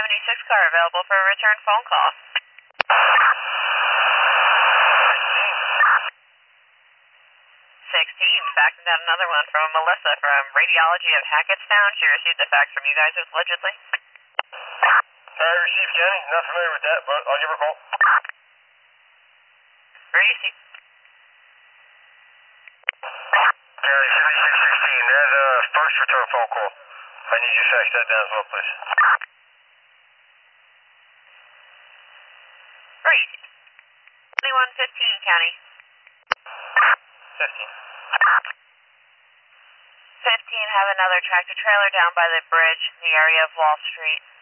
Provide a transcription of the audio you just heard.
76 car available for a return phone call. 16, faxing down another one from Melissa from Radiology of Hackettstown. She received a fax from you guys, allegedly. Received, County. Not familiar with that, but I'll give her a call. Receive. County 7616, that's a first return phone call. I need you to fax that down as well, please. Receive. 2115, County. 15. 15, have another tractor trailer down by the bridge in the area of Wall Street.